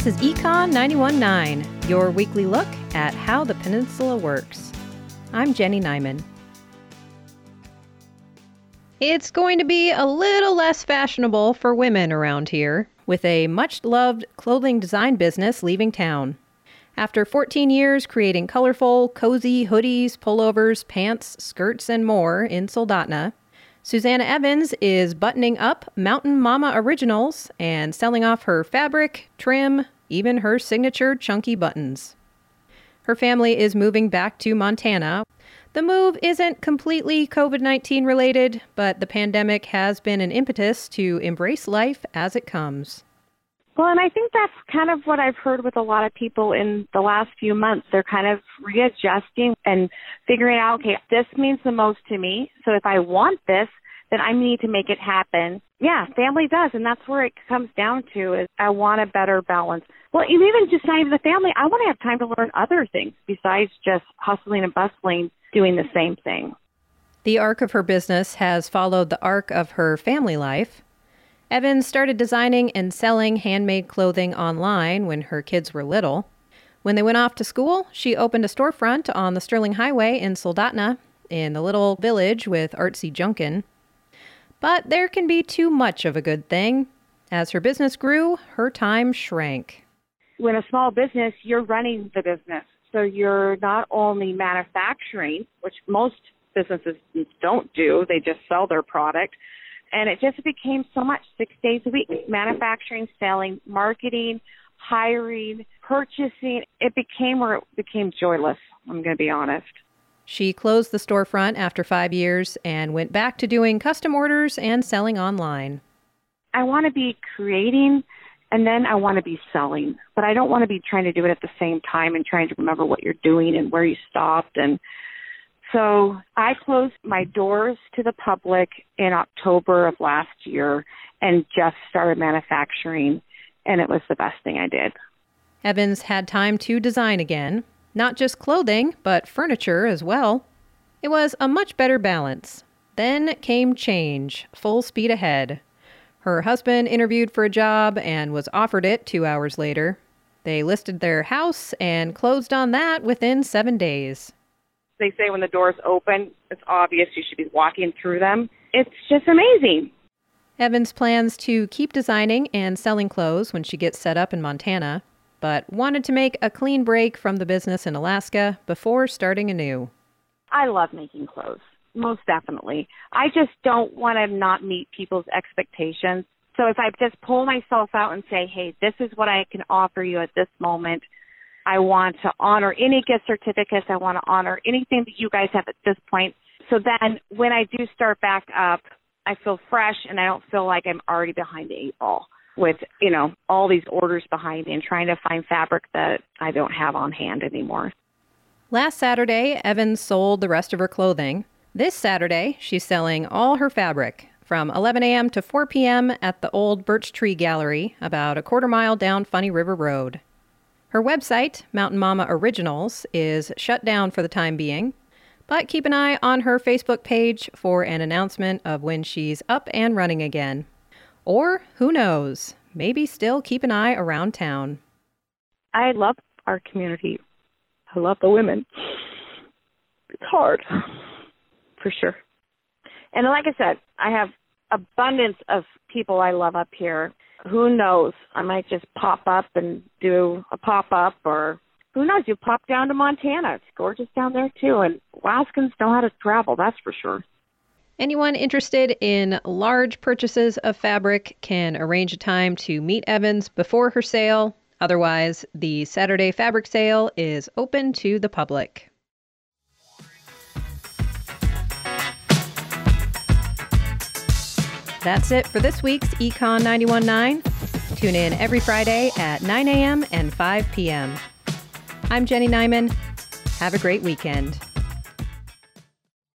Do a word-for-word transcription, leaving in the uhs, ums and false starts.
This is Econ ninety-one point nine, your weekly look at how the peninsula works. I'm Jenny Nyman. It's going to be a little less fashionable for women around here, with a much-loved clothing design business leaving town. After fourteen years creating colorful, cozy hoodies, pullovers, pants, skirts, and more in Soldotna, Susanna Evans is buttoning up Mountain Mama Originals and selling off her fabric, trim, even her signature chunky buttons. Her family is moving back to Montana. The move isn't completely covid nineteen related, but the pandemic has been an impetus to embrace life as it comes. Well, and I think that's kind of what I've heard with a lot of people in the last few months. They're kind of readjusting and figuring out, okay, this means the most to me. So if I want this, then I need to make it happen. Yeah, family does. And that's where it comes down to is I want a better balance. Well, even just not even the family, I want to have time to learn other things besides just hustling and bustling, doing the same thing. The arc of her business has followed the arc of her family life. Evans started designing and selling handmade clothing online when her kids were little. When they went off to school, she opened a storefront on the Sterling Highway in Soldotna, in the little village with artsy Junkin. But there can be too much of a good thing. As her business grew, her time shrank. When a small business, you're running the business. So you're not only manufacturing, which most businesses don't do, they just sell their product. And it just became so much, six days a week, manufacturing, selling, marketing, hiring, purchasing. It became where it became joyless, I'm going to be honest. She closed the storefront after five years and went back to doing custom orders and selling online. I want to be creating and then I want to be selling, but I don't want to be trying to do it at the same time and trying to remember what you're doing and where you stopped. And so I closed my doors to the public in October of last year and just started manufacturing, and it was the best thing I did. Evans had time to design again, not just clothing, but furniture as well. It was a much better balance. Then came change, full speed ahead. Her husband interviewed for a job and was offered it two hours later. They listed their house and closed on that within seven days. They say when the doors open, it's obvious you should be walking through them. It's just amazing. Evans plans to keep designing and selling clothes when she gets set up in Montana, but wanted to make a clean break from the business in Alaska before starting anew. I love making clothes, most definitely. I just don't want to not meet people's expectations. So if I just pull myself out and say, hey, this is what I can offer you at this moment, I want to honor any gift certificates. I want to honor anything that you guys have at this point. So then when I do start back up, I feel fresh and I don't feel like I'm already behind the eight ball with, you know, all these orders behind me and trying to find fabric that I don't have on hand anymore. Last Saturday, Evans sold the rest of her clothing. This Saturday, she's selling all her fabric from eleven a.m. to four p.m. at the old Birch Tree Gallery, about a quarter mile down Funny River Road. Her website, Mountain Mama Originals, is shut down for the time being, but keep an eye on her Facebook page for an announcement of when she's up and running again. Or, who knows, maybe still keep an eye around town. I love our community. I love the women. It's hard, for sure. And like I said, I have abundance of people I love up here. Who knows? I might just pop up and do a pop-up, or who knows? You pop down to Montana. It's gorgeous down there, too. And Alaskans know how to travel, that's for sure. Anyone interested in large purchases of fabric can arrange a time to meet Evans before her sale. Otherwise, the Saturday fabric sale is open to the public. That's it for this week's Econ ninety-one point nine. Tune in every Friday at nine a.m. and five p.m. I'm Jenny Nyman. Have a great weekend.